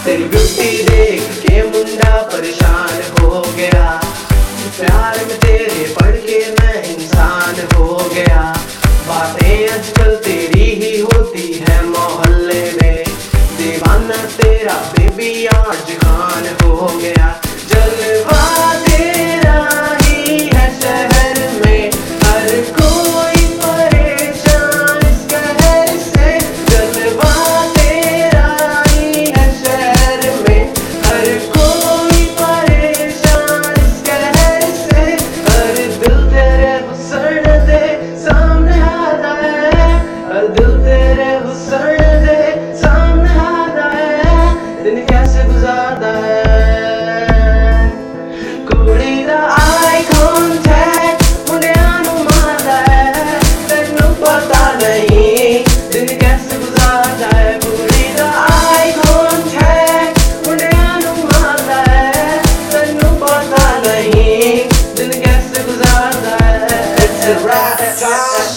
तेरी ब्यूटी देख के मुंडा परेशान हो गया, प्यार में तेरे पड़ के मैं इंसान हो गया। बातें आजकल तेरी ही होती है मोहल्ले में, दीवाना तेरा बेबी आज खान हो गया। जलवा तेरा ही है शहर में, हर कोई परेशान इस कहर से। जलवा तेरा ही है शहर में, हर कोई परेशान इस कहर से। हर दिल तेरे हुस्न दे सामने आता है, हर दिल तेरे हुस्न दे सामने आता है। दिन कैसे गुजारता है कुड़ी दा आई कांटेक्ट मुंडियां नू मारदा है, तैनू पता नहीं दिन कैसे गुजारदा है। कुड़ी दा आई कांटेक्ट मुंडियां नू मारदा है, तैनू पता नहीं दिन कैसे गुजारदा है। It's a rap time।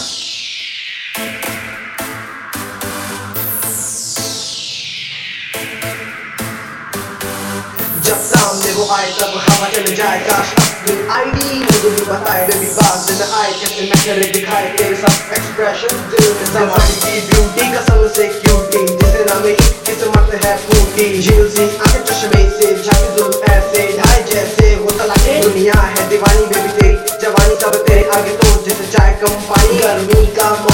जब सामने वो आए तब हवा चल जाए, काश अपनी आईडी मुझे भी बताए। बेबी बात दिन आए कैसे मैं करे दिखाए तेरे सब एक्सप्रेशन दिल में समाई की ब्यूटी कसम से क्यूटी, जिसे ना मेरी किस्मत है फूटी। झील सी आंखें चश्मे से झांके जुल्फ ऐसे ढाई जैसे हो तलाके। दुनिया है दीवानी बेबी तेरी जवानी सब तेरे आगे तो जैसे चाय कम पानी। गर्मी का